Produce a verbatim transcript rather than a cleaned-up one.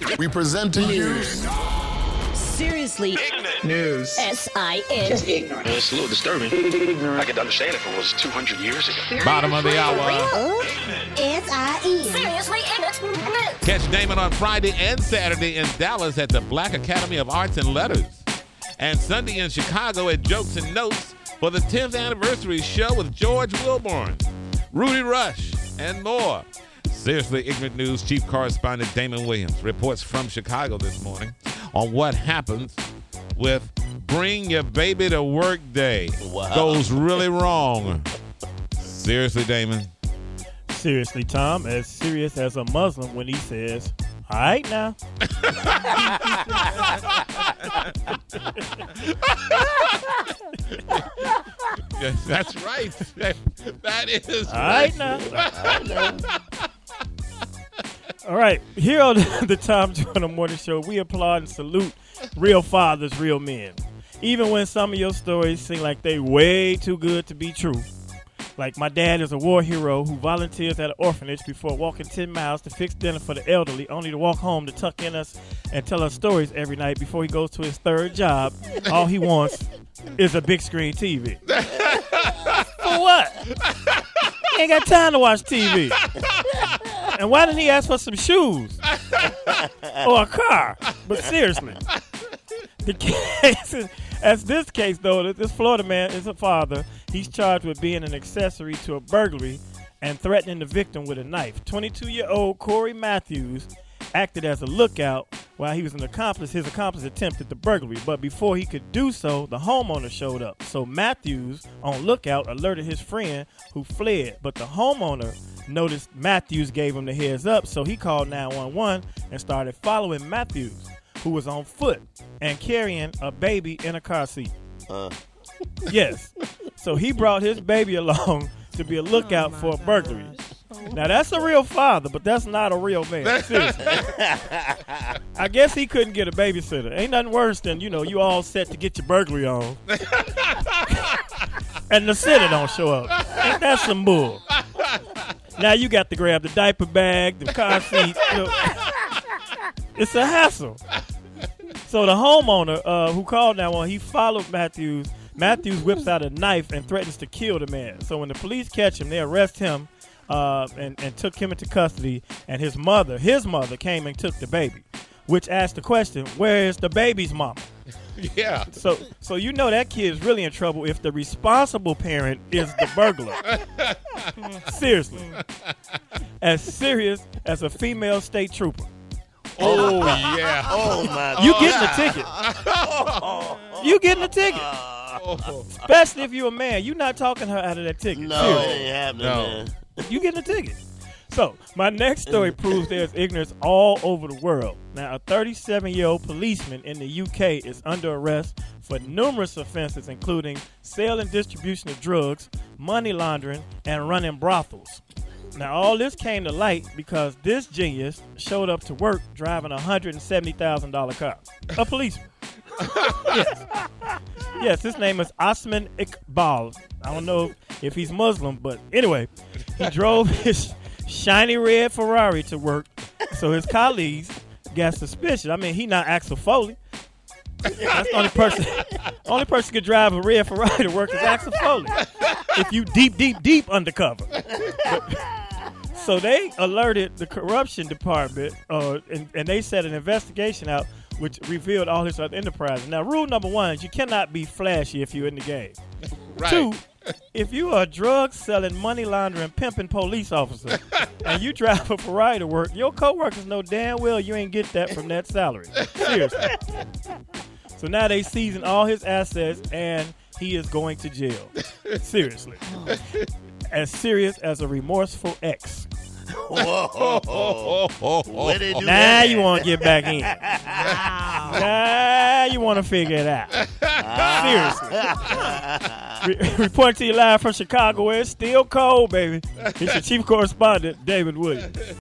We present to you Seriously Ignorant. News. S I N. Just ignorant. It's a little disturbing. I could understand if it was two hundred years ago. Bottom of the hour. S I N. Seriously Ignorant. Catch Damon on Friday and Saturday in Dallas at the Black Academy of Arts and Letters. And Sunday in Chicago at Jokes and Notes for the tenth anniversary show with George Wilborn, Rudy Rush, and more. Seriously Ignorant News chief correspondent Damon Williams reports from Chicago this morning on what happens with Bring Your Baby to Work Day. Wow. Goes really wrong. Seriously, Damon. Seriously, Tom, as serious as a Muslim when he says, all right now. Yes, that's right. That, that is all right now. All right, here on the Tom Joyner Morning Show, we applaud and salute real fathers, real men. Even when some of your stories seem like they way too good to be true. Like my dad is a war hero who volunteers at an orphanage before walking ten miles to fix dinner for the elderly, only to walk home to tuck in us and tell us stories every night before he goes to his third job. All he wants is a big screen T V. For what? He ain't got time to watch T V. And why didn't he ask for some shoes? Or a car? But seriously. The case is, as this case, though, this Florida man is a father. He's charged with being an accessory to a burglary and threatening the victim with a knife. twenty-two-year-old Corey Matthews acted as a lookout while he was an accomplice. His accomplice attempted the burglary, but before he could do so, the homeowner showed up. So Matthews, on lookout, alerted his friend who fled, but the homeowner noticed Matthews gave him the heads up, so he called nine one one and started following Matthews, who was on foot and carrying a baby in a car seat. Uh. Yes. So he brought his baby along to be a lookout oh for a burglary. Gosh. Now, that's a real father, but that's not a real man. Seriously. I guess he couldn't get a babysitter. Ain't nothing worse than, you know, you all set to get your burglary on. And the sitter don't show up. Ain't that some bull? Now you got to grab the diaper bag, the car seat. You know. It's a hassle. So the homeowner uh, who called nine one one, he followed Matthews. Matthews whips out a knife and threatens to kill the man. So when the police catch him, they arrest him uh, and, and took him into custody. And his mother, his mother came and took the baby, which asked the question, where is the baby's mama? Yeah. So so you know that kid's really in trouble if the responsible parent is the burglar. Seriously. As serious as a female state trooper. Oh, yeah. Oh, my God. You getting a ticket. You getting a ticket. Especially if you're a man. You're not talking her out of that ticket. No, Seriously. it ain't happening, No. man. You getting a ticket. So, my next story proves there's ignorance all over the world. Now, a thirty-seven-year-old policeman in the U K is under arrest for numerous offenses, including sale and distribution of drugs, money laundering, and running brothels. Now, all this came to light because this genius showed up to work driving a one hundred seventy thousand dollars car. A policeman. Yes. Yes, his name is Osman Iqbal. I don't know if he's Muslim, but anyway, he drove his shiny red Ferrari to work, so his colleagues got suspicious. I mean, he not Axel Foley. That's the only person, only person could drive a red Ferrari to work is Axel Foley. If you deep, deep, deep undercover. But, so they alerted the corruption department, uh, and, and they set an investigation out, which revealed all his other enterprises. Now, rule number one is you cannot be flashy if you're in the game. Right. Two, if you are a drug-selling, money laundering, pimping police officer, and you drive a Ferrari to work, your coworkers know damn well you ain't get that from that salary. Seriously. So now they seizing all his assets, and he is going to jail. Seriously. As serious as a remorseful ex. Whoa. Where they do Now that? you want to get back in. Now you want to figure it out. Seriously. Re- reporting to you live from Chicago, where it's still cold, baby. It's your chief correspondent, David Williams.